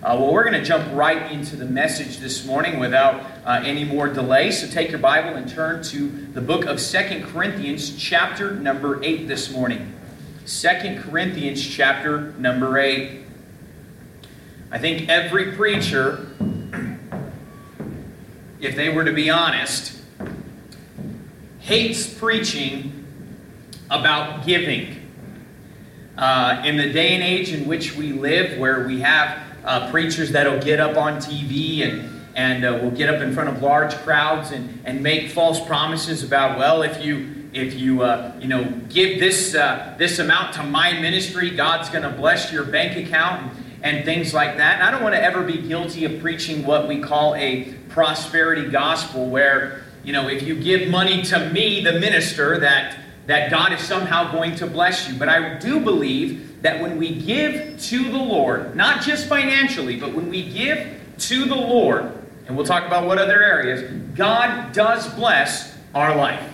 Well, we're going to jump right into the message this morning without any more delay. So take your Bible and turn to the book of 2 Corinthians chapter number 8 this morning. 2 Corinthians chapter number 8. I think every preacher, if they were to be honest, hates preaching about giving. In the day and age in which we live, where we have preachers that'll get up on TV and will get up in front of large crowds and make false promises about, well, if you give this amount to my ministry, God's going to bless your bank account and things like that. And I don't want to ever be guilty of preaching what we call a prosperity gospel, where if you give money to me, the minister, that God is somehow going to bless you. But I do believe that when we give to the Lord, not just financially, but when we give to the Lord, and we'll talk about what other areas, God does bless our life.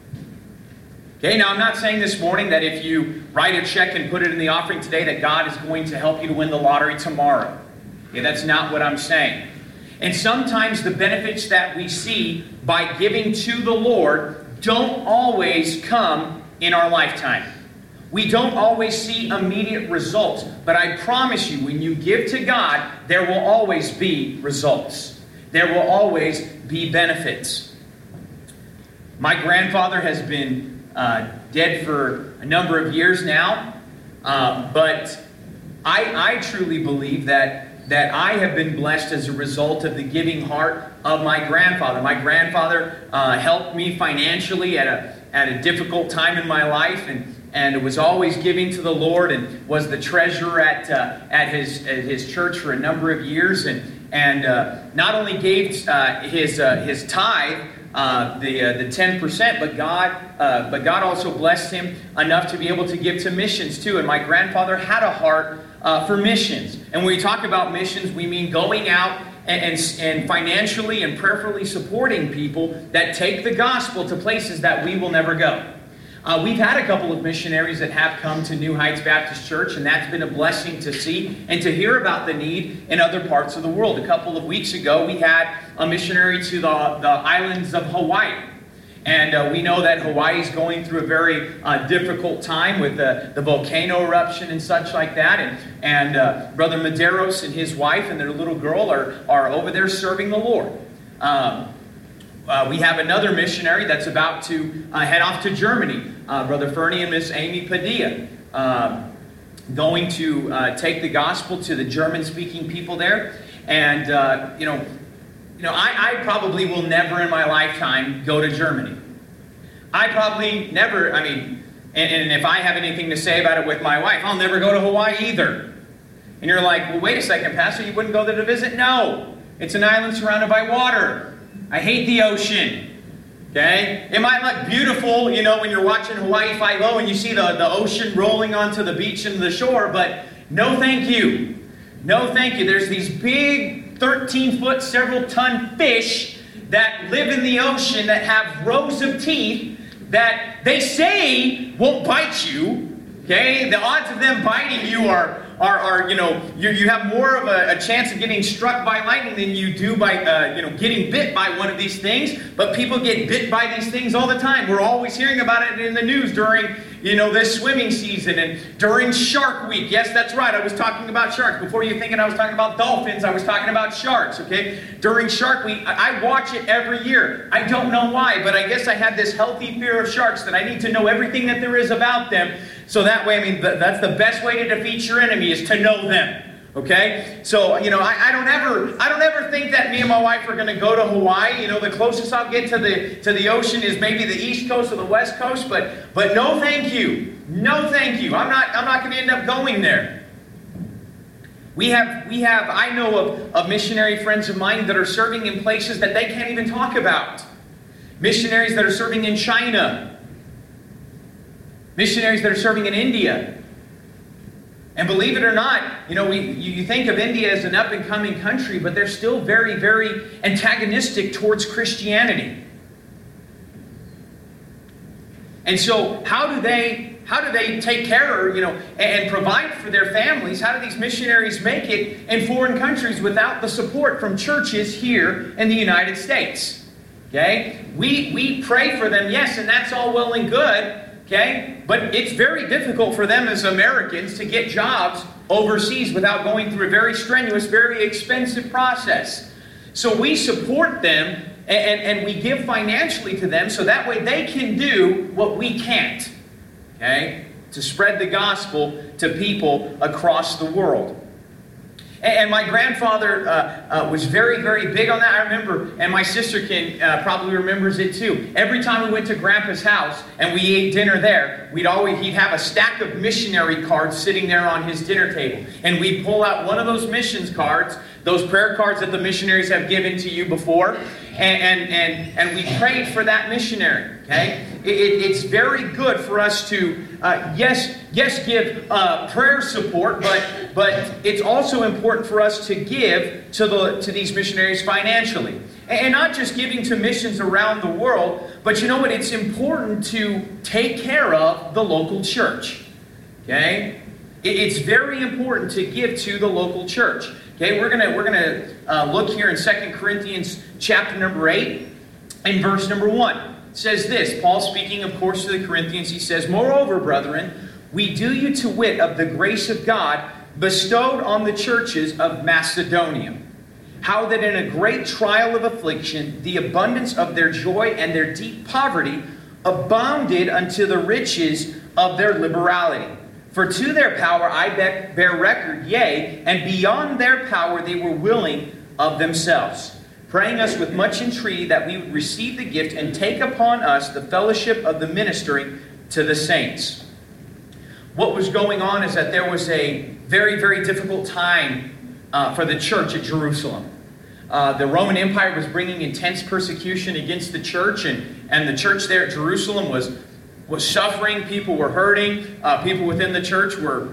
Okay, now I'm not saying this morning that if you write a check and put it in the offering today that God is going to help you to win the lottery tomorrow. Okay, that's not what I'm saying. And sometimes the benefits that we see by giving to the Lord don't always come in our lifetime. We don't always see immediate results. But I promise you, when you give to God, there will always be results. There will always be benefits. My grandfather has been dead for a number of years now. But I truly believe that I have been blessed as a result of the giving heart of my grandfather. My grandfather helped me financially at a difficult time in my life, and was always giving to the Lord, and was the treasurer at his church for a number of years, and not only gave his tithe, the 10%, but God also blessed him enough to be able to give to missions too. And my grandfather had a heart for missions. And when we talk about missions, we mean going out and financially and prayerfully supporting people that take the gospel to places that we will never go. We've had a couple of missionaries that have come to New Heights Baptist Church, and that's been a blessing to see and to hear about the need in other parts of the world. A couple of weeks ago, we had a missionary to the islands of Hawaii. And we know that Hawaii is going through a very difficult time with the volcano eruption and such like that. And Brother Medeiros and his wife and their little girl are over there serving the Lord. We have another missionary that's about to head off to Germany, Brother Fernie and Miss Amy Padilla, going to take the gospel to the German-speaking people there. And I probably will never in my lifetime go to Germany. I probably never, and if I have anything to say about it with my wife, I'll never go to Hawaii either. And you're like, well, wait a second, Pastor, you wouldn't go there to visit? No, it's an island surrounded by water. I hate the ocean. Okay? It might look beautiful, when you're watching Hawaii Five-0 and you see the ocean rolling onto the beach and the shore, but no thank you. No thank you. There's these big 13-foot, several-ton fish that live in the ocean that have rows of teeth that they say won't bite you. Okay? The odds of them biting you are you have more of a chance of getting struck by lightning than you do by getting bit by one of these things. But people get bit by these things all the time. We're always hearing about it in the news during this swimming season and during Shark Week. Yes, that's right. I was talking about sharks. Before you thinking I was talking about dolphins, I was talking about sharks. Okay, during Shark Week, I watch it every year. I don't know why, but I guess I have this healthy fear of sharks that I need to know everything that there is about them. So that way, that's the best way to defeat your enemy, is to know them. Okay? So, I don't ever think that me and my wife are going to go to Hawaii. The closest I'll get to the ocean is maybe the East Coast or the West Coast, but no thank you. No thank you. I'm not going to end up going there. I know of missionary friends of mine that are serving in places that they can't even talk about. Missionaries that are serving in China. Missionaries that are serving in India. And believe it or not, you think of India as an up-and-coming country, but they're still very, very antagonistic towards Christianity. And so how do they how do they take care, and provide for their families? How do these missionaries make it in foreign countries without the support from churches here in the United States? Okay? We pray for them, yes, and that's all well and good. Okay? But it's very difficult for them as Americans to get jobs overseas without going through a very strenuous, very expensive process. So we support them and we give financially to them so that way they can do what we can't. Okay? To spread the gospel to people across the world. And my grandfather was very, very big on that. I remember, and my sister probably remembers it too. Every time we went to Grandpa's house and we ate dinner there, he'd have a stack of missionary cards sitting there on his dinner table. And we'd pull out one of those missions cards, those prayer cards that the missionaries have given to you before, and we prayed for that missionary. Okay? It's very good for us to, yes, give prayer support, but it's also important for us to give to these missionaries financially. And not just giving to missions around the world, but you know what? It's important to take care of the local church. Okay? It's very important to give to the local church. Okay, we're gonna look here in 2 Corinthians chapter number 8 and verse number 1. It says this, Paul speaking, of course, to the Corinthians, he says, "Moreover, brethren, we do you to wit of the grace of God bestowed on the churches of Macedonia, how that in a great trial of affliction, the abundance of their joy and their deep poverty abounded unto the riches of their liberality. For to their power I bear record, yea, and beyond their power they were willing of themselves, praying us with much entreaty that we would receive the gift and take upon us the fellowship of the ministering to the saints." What was going on is that there was a very, very difficult time for the church at Jerusalem. The Roman Empire was bringing intense persecution against the church, and the church there at Jerusalem was suffering. People were hurting. People within the church were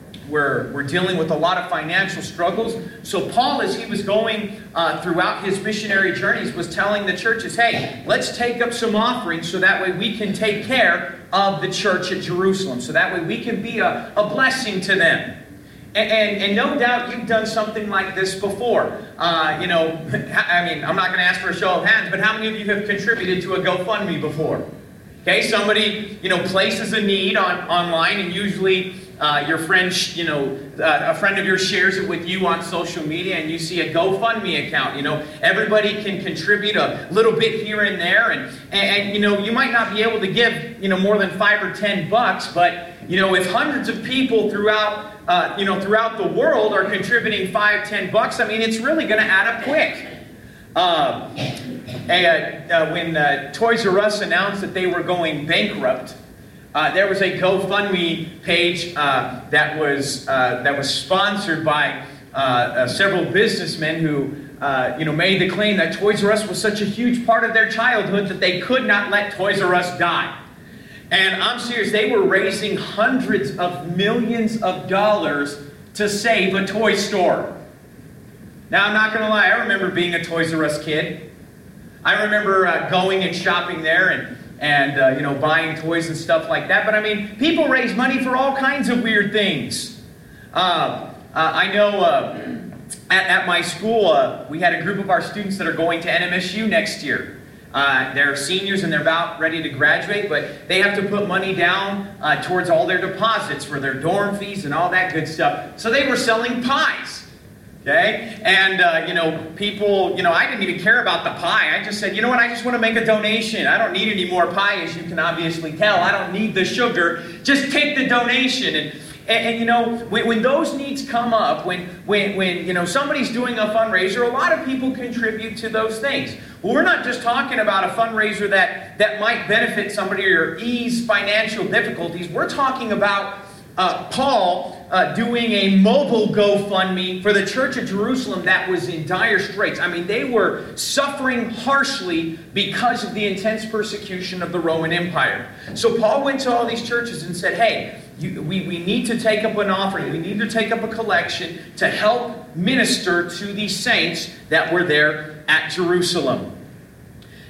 dealing with a lot of financial struggles. So Paul, as he was going throughout his missionary journeys, was telling the churches, hey, let's take up some offerings so that way we can take care of the church at Jerusalem. So that way we can be a blessing to them. And no doubt you've done something like this before. I mean, I'm not going to ask for a show of hands, but how many of you have contributed to a GoFundMe before? Okay, somebody, places a need online, and usually your friend, a friend of yours shares it with you on social media, and you see a GoFundMe account. Everybody can contribute a little bit here and there, and you might not be able to give, more than $5 or $10, but if hundreds of people throughout the world are contributing $5, $10, I mean, it's really going to add up quick. When Toys R Us announced that they were going bankrupt, there was a GoFundMe page that was sponsored by several businessmen who made the claim that Toys R Us was such a huge part of their childhood that they could not let Toys R Us die. And I'm serious, they were raising hundreds of millions of dollars to save a toy store. Now, I'm not going to lie, I remember being a Toys R Us kid. I remember going and shopping there and buying toys and stuff like that. But I mean, people raise money for all kinds of weird things. I know at my school, we had a group of our students that are going to NMSU next year. They're seniors and they're about ready to graduate, but they have to put money down towards all their deposits for their dorm fees and all that good stuff. So they were selling pies. Okay? And, people, I didn't even care about the pie. I just said, you know what, I just want to make a donation. I don't need any more pie, as you can obviously tell. I don't need the sugar. Just take the donation. And when those needs come up, when somebody's doing a fundraiser, a lot of people contribute to those things. Well, we're not just talking about a fundraiser that might benefit somebody or ease financial difficulties. We're talking about Paul doing a mobile GoFundMe for the church of Jerusalem that was in dire straits. I mean, they were suffering harshly because of the intense persecution of the Roman Empire. So Paul went to all these churches and said, hey, we need to take up an offering. We need to take up a collection to help minister to these saints that were there at Jerusalem.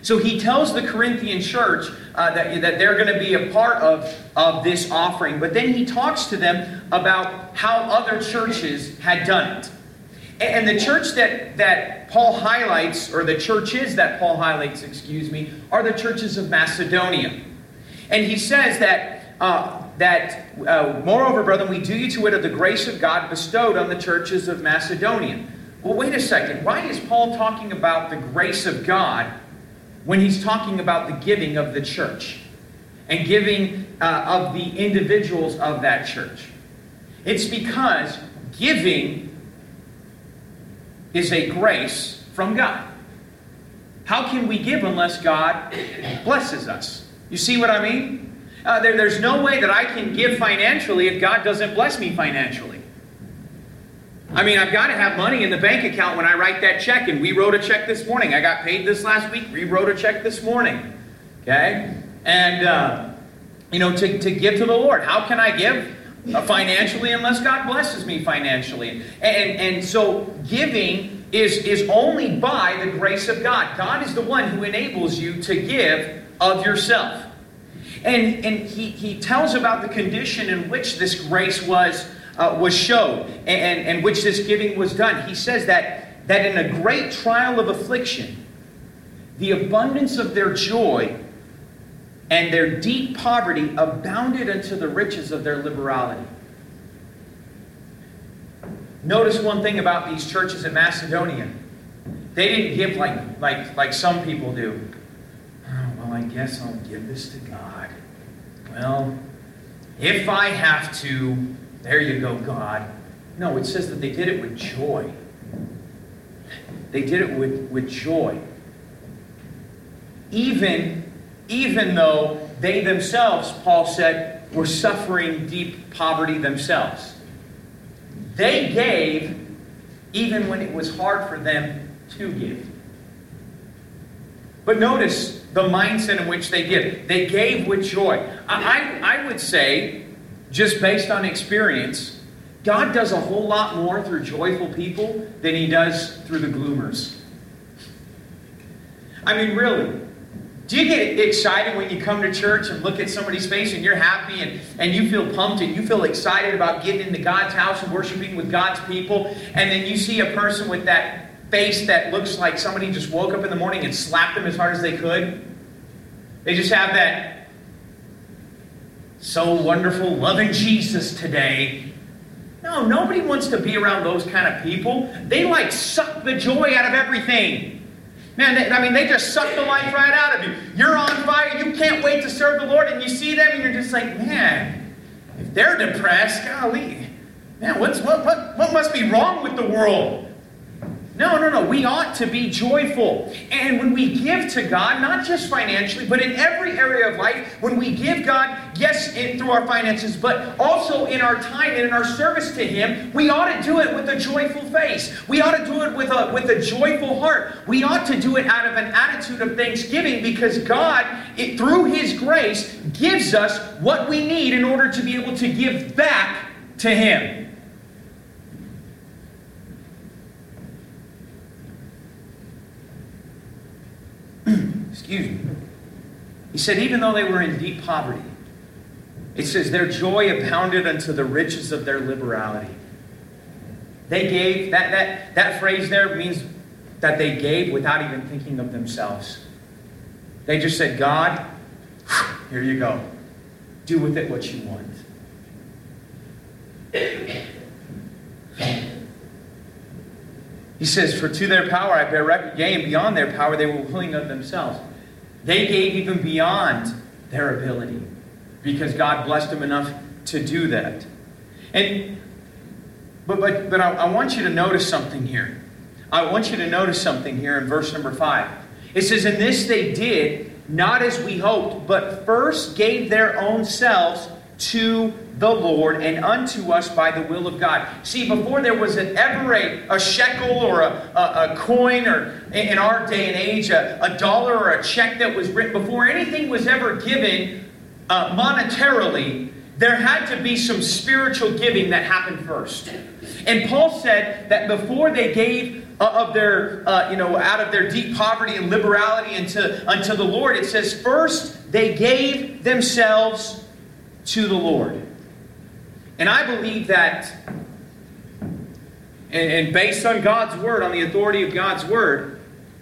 So he tells the Corinthian church that they're going to be a part of this offering. But then he talks to them about how other churches had done it. And the church that Paul highlights, or the churches that Paul highlights, are the churches of Macedonia. And he says that, moreover, brethren, we do you to wit of the grace of God bestowed on the churches of Macedonia. Well, wait a second. Why is Paul talking about the grace of God when he's talking about the giving of the church and giving of the individuals of that church? It's because giving is a grace from God. How can we give unless God blesses us? You see what I mean? There's no way that I can give financially if God doesn't bless me financially. I mean, I've got to have money in the bank account when I write that check. And we wrote a check this morning. I got paid this last week. We wrote a check this morning. Okay? And, to give to the Lord. How can I give financially unless God blesses me financially? And so giving is only by the grace of God. God is the one who enables you to give of yourself. And he tells about the condition in which this grace was showed and which this giving was done. He says that in a great trial of affliction, the abundance of their joy and their deep poverty abounded unto the riches of their liberality. Notice one thing about these churches in Macedonia. They didn't give like some people do. Oh, well, I guess I'll give this to God. Well, if I have to, there you go, God. No, it says that they did it with joy. They did it with joy. Even though they themselves, Paul said, were suffering deep poverty themselves. They gave even when it was hard for them to give. But notice the mindset in which they give. They gave with joy. I would say, just based on experience, God does a whole lot more through joyful people than He does through the gloomers. I mean, really. Do you get excited when you come to church and look at somebody's face and you're happy and you feel pumped and you feel excited about getting into God's house and worshiping with God's people, and then you see a person with that face that looks like somebody just woke up in the morning and slapped them as hard as they could? They just have that so wonderful, loving Jesus today. No, nobody wants to be around those kind of people. They suck the joy out of everything. Man, they just suck the life right out of you. You're on fire. You can't wait to serve the Lord. And you see them and you're just like, man, if they're depressed, golly, man, what must be wrong with the world? No. We ought to be joyful. And when we give to God, not just financially, but in every area of life, when we give God, yes, through our finances, but also in our time and in our service to Him, we ought to do it with a joyful face. We ought to do it with a joyful heart. We ought to do it out of an attitude of thanksgiving, because God, through His grace, gives us what we need in order to be able to give back to Him. Excuse me. He said, even though they were in deep poverty, it says their joy abounded unto the riches of their liberality. They gave, that phrase there means that they gave without even thinking of themselves. They just said, God, here you go. Do with it what you want. He says, for to their power I bear record, yea, and beyond their power they were willing of themselves. They gave even beyond their ability, because God blessed them enough to do that. But I want you to notice something here. I want you to notice something here in verse number 5. It says, and this they did, not as we hoped, but first gave their own selves to the Lord and unto us by the will of God. See, before there was ever a shekel or a coin, or in our day and age, a dollar or a check that was written, before anything was ever given monetarily, there had to be some spiritual giving that happened first. And Paul said that before they gave of their, out of their deep poverty and liberality unto the Lord, it says, first they gave themselves to the Lord. And I believe that, and based on God's Word, on the authority of God's Word,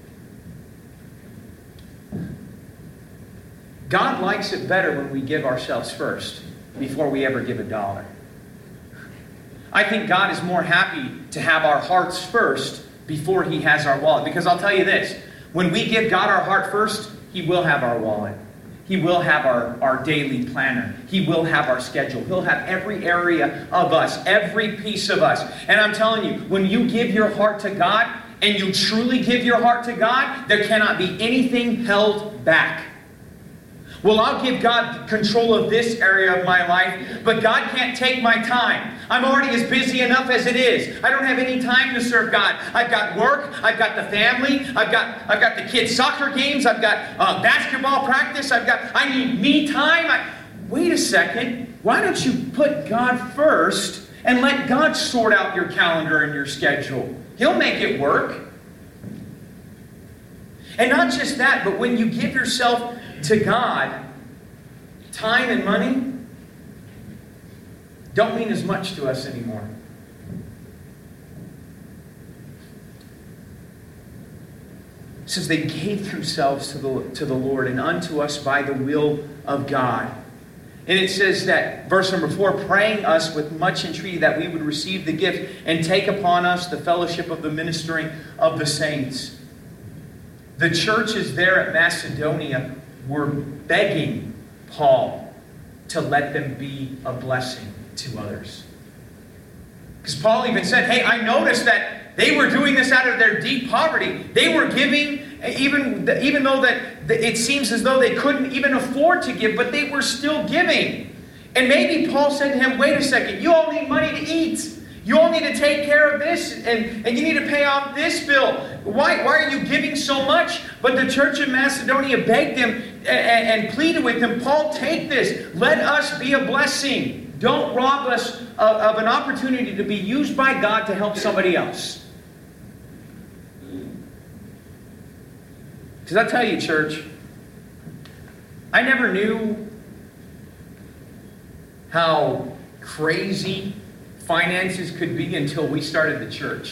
God likes it better when we give ourselves first before we ever give a dollar. I think God is more happy to have our hearts first before He has our wallet. Because I'll tell you this, when we give God our heart first, He will have our wallet. He will have our daily planner. He will have our schedule. He'll have every area of us, every piece of us. And I'm telling you, when you give your heart to God, and you truly give your heart to God, there cannot be anything held back. Well, I'll give God control of this area of my life, but God can't take my time. I'm already as busy enough as it is. I don't have any time to serve God. I've got work. I've got the family. I've got the kids' soccer games. I've got basketball practice. I need me time. Wait a second. Why don't you put God first and let God sort out your calendar and your schedule? He'll make it work. And not just that, but when you give yourself to God, time and money don't mean as much to us anymore. It says they gave themselves to the Lord and unto us by the will of God. And it says that, verse number 4, praying us with much entreaty that we would receive the gift and take upon us the fellowship of the ministering of the saints. The churches there at Macedonia were begging Paul to let them be a blessing to others. Because Paul even said, hey, I noticed that they were doing this out of their deep poverty. They were giving, even though that it seems as though they couldn't even afford to give, but they were still giving. And maybe Paul said to him, wait a second, you all need money to eat. You all need to take care of this, and you need to pay off this bill. Why are you giving so much? But the church in Macedonia begged him and pleaded with him, Paul, take this. Let us be a blessing. Don't rob us of an opportunity to be used by God to help somebody else. Because I tell you, church, I never knew how crazy finances could be until we started the church.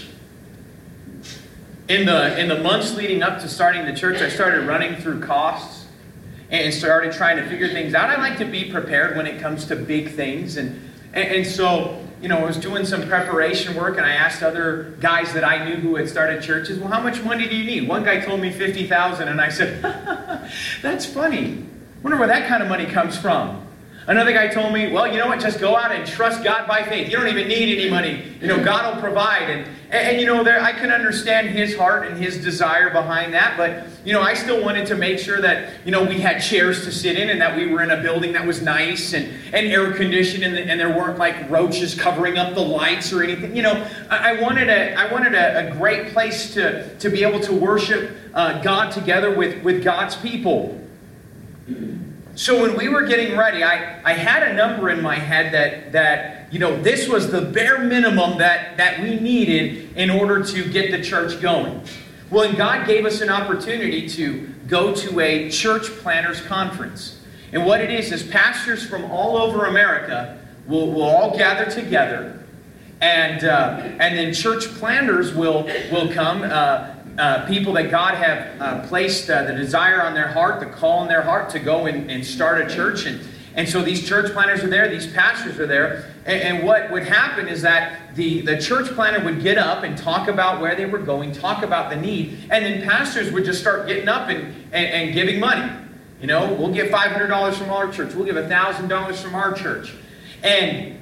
In the months leading up to starting the church, I started running through costs and started trying to figure things out. I like to be prepared when it comes to big things. And so, I was doing some preparation work, and I asked other guys that I knew who had started churches, well, how much money do you need? One guy told me $50,000, and I said, that's funny. Wonder where that kind of money comes from. Another guy told me, well, you know what, just go out and trust God by faith. You don't even need any money. God will provide. And there, I can understand his heart and his desire behind that. But, I still wanted to make sure that, we had chairs to sit in and that we were in a building that was nice and air conditioned and there weren't like roaches covering up the lights or anything. I wanted a great place to be able to worship God together with God's people. So when we were getting ready, I had a number in my head that this was the bare minimum that we needed in order to get the church going. Well, and God gave us an opportunity to go to a church planners conference. And what it is pastors from all over America will all gather together. And then church planners will come, people that God have placed the desire on their heart, the call in their heart to go and start a church. And so these church planners are there, these pastors are there. And what would happen is that the church planner would get up and talk about where they were going, talk about the need. And then pastors would just start getting up and giving money. We'll give $500 from our church. We'll give $1,000 from our church. And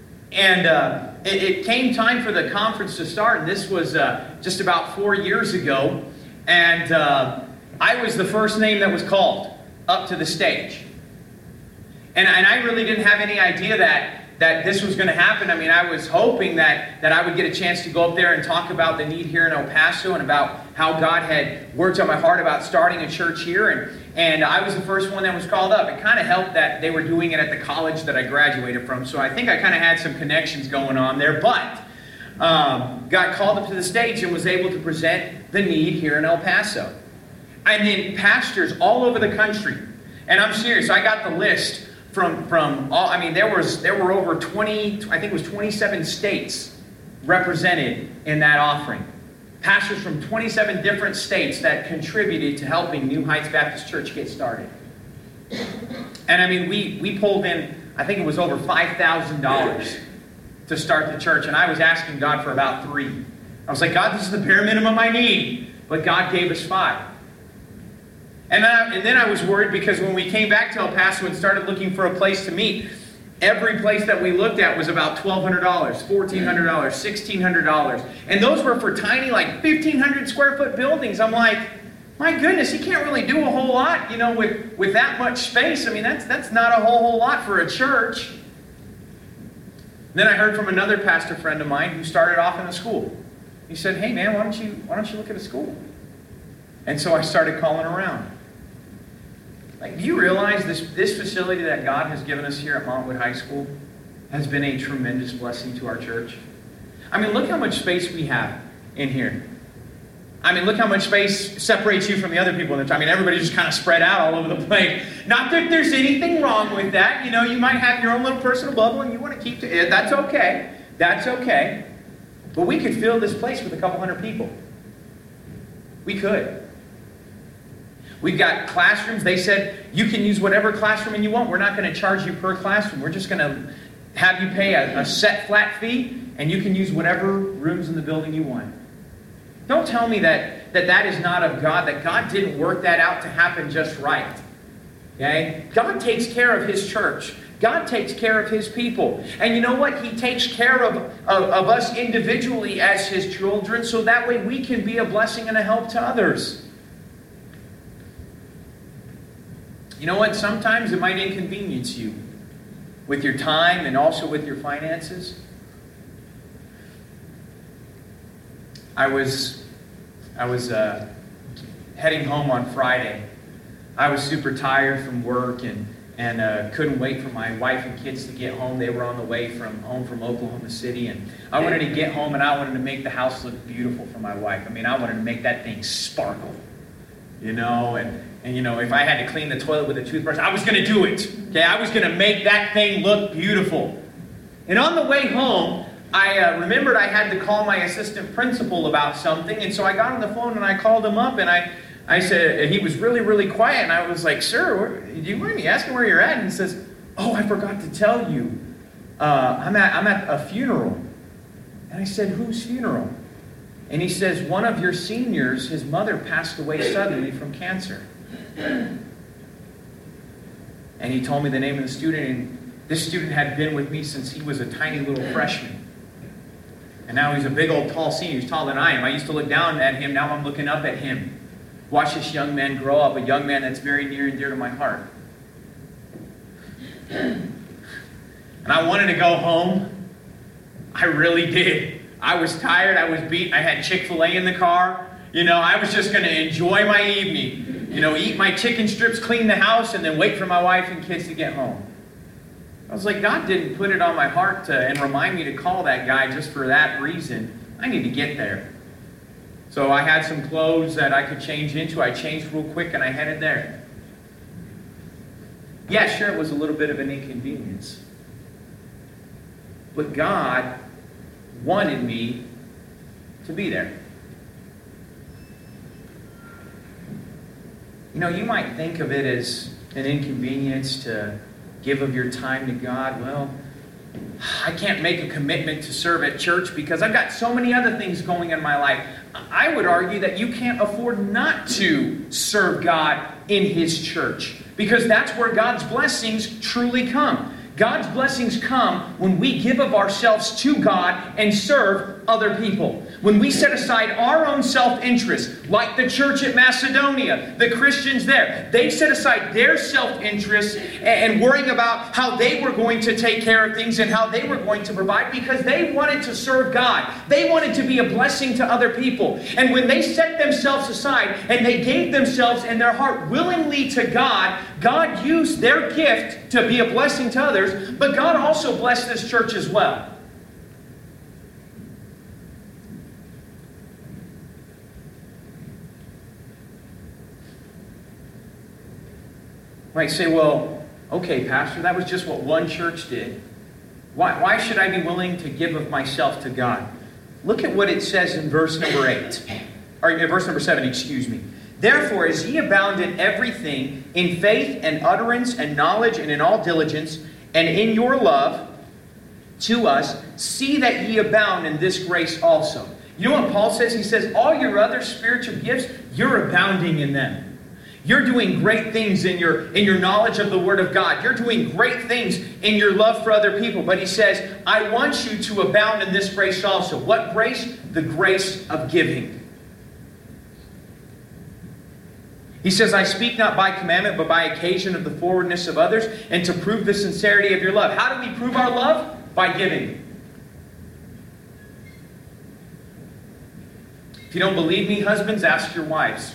it came time for the conference to start, and this was just about 4 years ago, and I was the first name that was called up to the stage. And I really didn't have any idea that this was going to happen. I mean, I was hoping that I would get a chance to go up there and talk about the need here in El Paso and about how God had worked on my heart about starting a church here. And I was the first one that was called up. It kind of helped that they were doing it at the college that I graduated from. So I think I kind of had some connections going on there. But got called up to the stage and was able to present the need here in El Paso. And then pastors all over the country. And I'm serious, I got the list from all, I mean, there were over 20, I think it was 27 states represented in that offering. Pastors from 27 different states that contributed to helping New Heights Baptist Church get started. And I mean, we pulled in, I think it was over $5,000 to start the church. And I was asking God for about $3,000. I was like, God, this is the bare minimum I need. But God gave us $5,000. And then I was worried because when we came back to El Paso and started looking for a place to meet, every place that we looked at was about $1,200, $1,400, $1,600. And those were for tiny, like 1,500 square foot buildings. I'm like, my goodness, you can't really do a whole lot, you know, with that much space. I mean, that's not a whole lot for a church. Then I heard from another pastor friend of mine who started off in a school. He said, hey man, why don't you look at a school? And so I started calling around. Like, do you realize this facility that God has given us here at Montwood High School has been a tremendous blessing to our church? I mean, look how much space we have in here. I mean, look how much space separates you from the other people in the church. I mean, everybody's just kind of spread out all over the place. Not that there's anything wrong with that. You know, you might have your own little personal bubble and you want to keep to it. That's okay. That's okay. But we could fill this place with a couple hundred people. We could. We've got classrooms. They said, you can use whatever classroom you want. We're not going to charge you per classroom. We're just going to have you pay a set flat fee, and you can use whatever rooms in the building you want. Don't tell me that is not of God, that God didn't work that out to happen just right. Okay? God takes care of His church. God takes care of His people. And you know what? He takes care of us individually as His children, so that way we can be a blessing and a help to others. You know what? Sometimes it might inconvenience you with your time and also with your finances. I was heading home on Friday. I was super tired from work and couldn't wait for my wife and kids to get home. They were on the way home from Oklahoma City, and I wanted to get home and I wanted to make the house look beautiful for my wife. I mean, I wanted to make that thing sparkle, you know, and you know, if I had to clean the toilet with a toothbrush, I was going to do it. Okay, I was going to make that thing look beautiful. And on the way home, I remembered I had to call my assistant principal about something, and so I got on the phone and I called him up, and I said, he was really, really quiet, and I was like, sir, do you mind me asking where you're at? And he says, oh, I forgot to tell you. I'm at a funeral. And I said, whose funeral? And he says, one of your seniors, his mother passed away suddenly from cancer. And he told me the name of the student, and this student had been with me since he was a tiny little freshman. And now he's a big old tall senior. He's taller than I am. I used to look down at him. Now I'm looking up at him. Watch this young man grow up, a young man that's very near and dear to my heart. And I wanted to go home. I really did. I was tired. I was beat. I had Chick-fil-A in the car. You know, I was just going to enjoy my evening. You know, eat my chicken strips, clean the house, and then wait for my wife and kids to get home. I was like, God didn't put it on my heart and remind me to call that guy just for that reason. I need to get there. So I had some clothes that I could change into. I changed real quick and I headed there. Yeah, sure, it was a little bit of an inconvenience. But God wanted me to be there. You know, you might think of it as an inconvenience to give of your time to God. Well, I can't make a commitment to serve at church because I've got so many other things going in my life. I would argue that you can't afford not to serve God in His church, because that's where God's blessings truly come. God's blessings come when we give of ourselves to God and serve other people. When we set aside our own self-interest, like the church at Macedonia, the Christians there, they set aside their self-interest and worrying about how they were going to take care of things and how they were going to provide because they wanted to serve God. They wanted to be a blessing to other people. And when they set themselves aside and they gave themselves and their heart willingly to God, God used their gift to be a blessing to others, but God also blessed this church as well. You might say, well, okay, Pastor, that was just what one church did. Why should I be willing to give of myself to God? Look at what it says in verse number 8. Or verse number 7, excuse me. Therefore, as ye abound in everything, in faith and utterance and knowledge and in all diligence, and in your love to us, see that ye abound in this grace also. You know what Paul says? He says, all your other spiritual gifts, you're abounding in them. You're doing great things in your knowledge of the Word of God. You're doing great things in your love for other people. But he says, I want you to abound in this grace also. What grace? The grace of giving. He says, I speak not by commandment, but by occasion of the forwardness of others, and to prove the sincerity of your love. How do we prove our love? By giving. If you don't believe me, husbands, ask your wives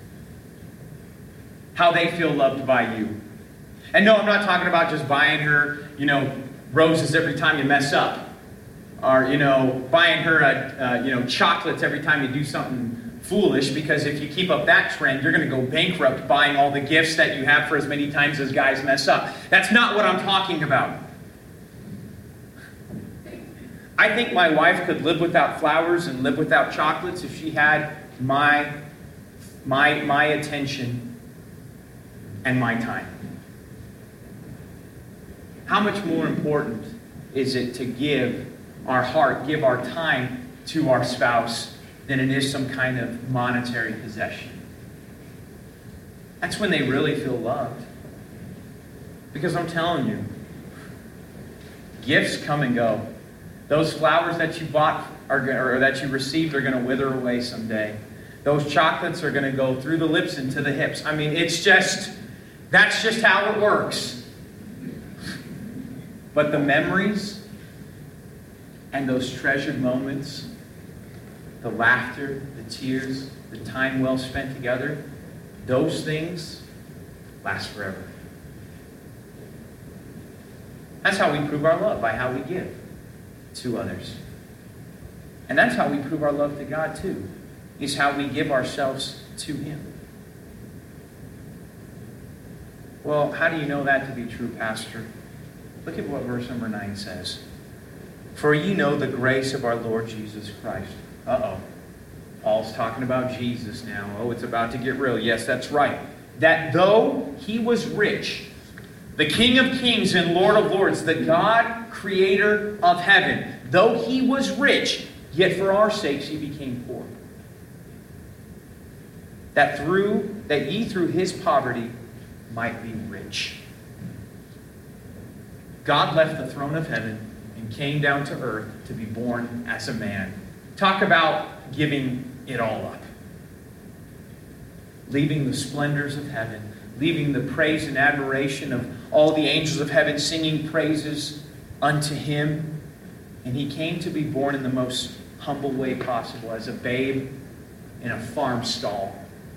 how they feel loved by you. And no, I'm not talking about just buying her, roses every time you mess up. Or, buying her, chocolates every time you do something foolish, because if you keep up that trend, you're going to go bankrupt buying all the gifts that you have for as many times as guys mess up. That's not what I'm talking about. I think my wife could live without flowers and live without chocolates if she had my attention and my time. How much more important is it to give our heart, give our time to our spouse than it is some kind of monetary possession? That's when they really feel loved. Because I'm telling you, gifts come and go. Those flowers that you bought or that you received are going to wither away someday. Those chocolates are going to go through the lips and to the hips. I mean, that's just how it works. But the memories and those treasured moments, the laughter, the tears, the time well spent together, those things last forever. That's how we prove our love, by how we give to others. And that's how we prove our love to God too, is how we give ourselves to Him. Well, how do you know that to be true, Pastor? Look at what verse number 9 says. For ye know the grace of our Lord Jesus Christ. Paul's talking about Jesus now. Oh, it's about to get real. Yes, that's right. That though He was rich, the King of kings and Lord of lords, the God, creator of heaven, though He was rich, yet for our sakes He became poor. That ye through His poverty might be rich. God left the throne of heaven and came down to earth to be born as a man. Talk about giving it all up. Leaving the splendors of heaven, leaving the praise and admiration of all the angels of heaven singing praises unto Him. And He came to be born in the most humble way possible, as a babe in a farm stall.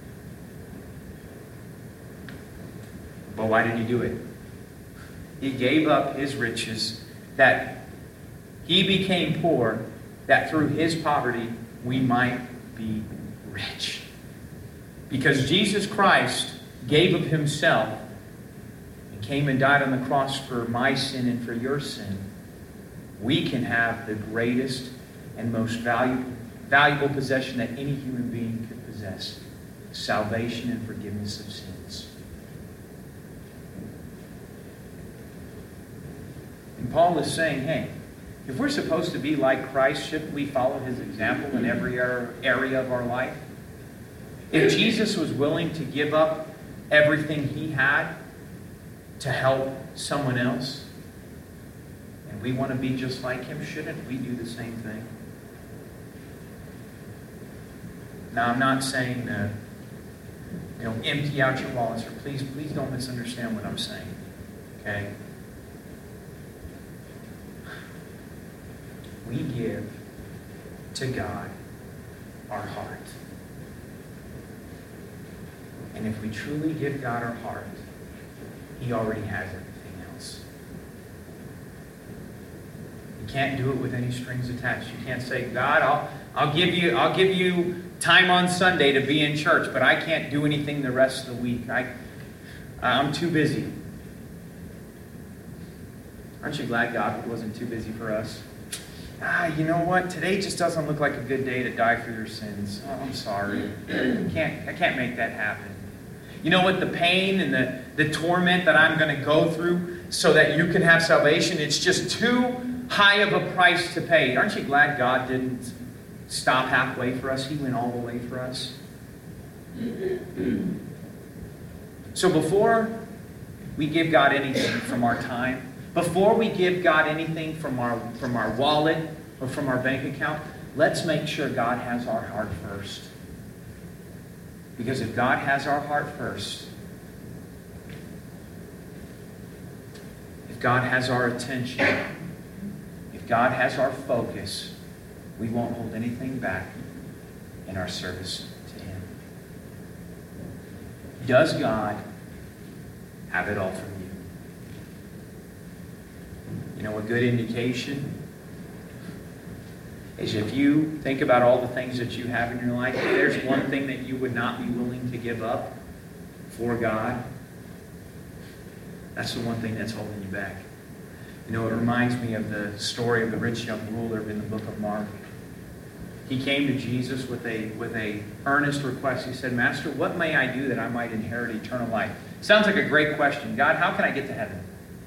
But why did He do it? He gave up His riches, that He became poor, that through His poverty we might be rich. Because Jesus Christ gave of Himself and came and died on the cross for my sin and for your sin, we can have the greatest and most valuable possession that any human being could possess: salvation and forgiveness of sins. And Paul is saying, hey, if we're supposed to be like Christ, shouldn't we follow His example in every area of our life? If Jesus was willing to give up everything He had to help someone else, and we want to be just like Him, shouldn't we do the same thing? Now, I'm not saying that, empty out your wallets, or please don't misunderstand what I'm saying. Okay? We give to God our heart. And if we truly give God our heart, He already has everything else. You can't do it with any strings attached. You can't say, God, I'll give you time on Sunday to be in church, but I can't do anything the rest of the week. I'm too busy. Aren't you glad God wasn't too busy for us? You know what? Today just doesn't look like a good day to die for your sins. Oh, I'm sorry. I can't make that happen. You know what? The pain and the torment that I'm going to go through so that you can have salvation, it's just too high of a price to pay. Aren't you glad God didn't stop halfway for us? He went all the way for us. So before we give God anything from our time, before we give God anything from our wallet or from our bank account, let's make sure God has our heart first. Because if God has our heart first, if God has our attention, if God has our focus, we won't hold anything back in our service to Him. Does God have it all from you? You know, a good indication is if you think about all the things that you have in your life, if there's one thing that you would not be willing to give up for God, that's the one thing that's holding you back. You know, it reminds me of the story of the rich young ruler in the book of Mark. He came to Jesus with a earnest request. He said, Master, what may I do that I might inherit eternal life? Sounds like a great question. God, how can I get to heaven?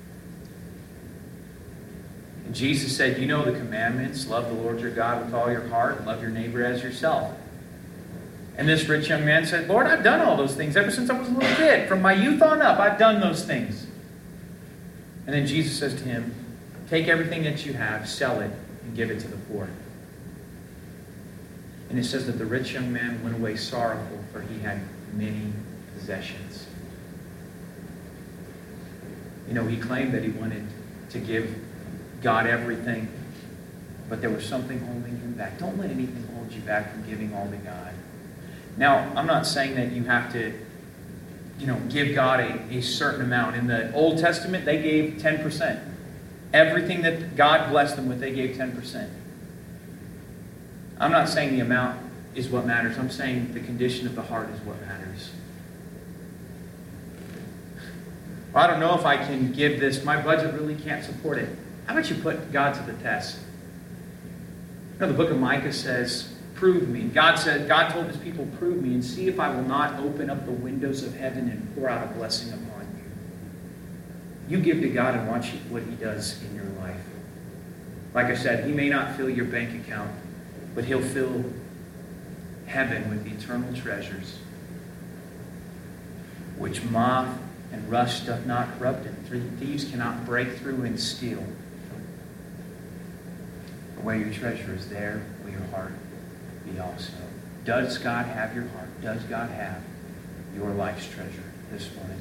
And Jesus said, you know the commandments. Love the Lord your God with all your heart. Love your neighbor as yourself. And this rich young man said, Lord, I've done all those things ever since I was a little kid. From my youth on up, I've done those things. And then Jesus says to him, take everything that you have, sell it, and give it to the poor. And it says that the rich young man went away sorrowful, for he had many possessions. You know, he claimed that he wanted to give God everything, but there was something holding him back. Don't let anything hold you back from giving all to God. Now, I'm not saying that you have to, give God a certain amount. In the Old Testament, they gave 10%. Everything that God blessed them with, they gave 10%. I'm not saying the amount is what matters. I'm saying the condition of the heart is what matters. Well, I don't know if I can give this. My budget really can't support it. How about you put God to the test? The book of Micah says, prove me. God told his people, prove me and see if I will not open up the windows of heaven and pour out a blessing upon you. You give to God and watch what He does in your life. Like I said, He may not fill your bank account, but He'll fill heaven with eternal treasures, which moth and rust doth not corrupt, and thieves cannot break through and steal. For where your treasure is, there will your heart be also. Does God have your heart? Does God have your life's treasure this morning?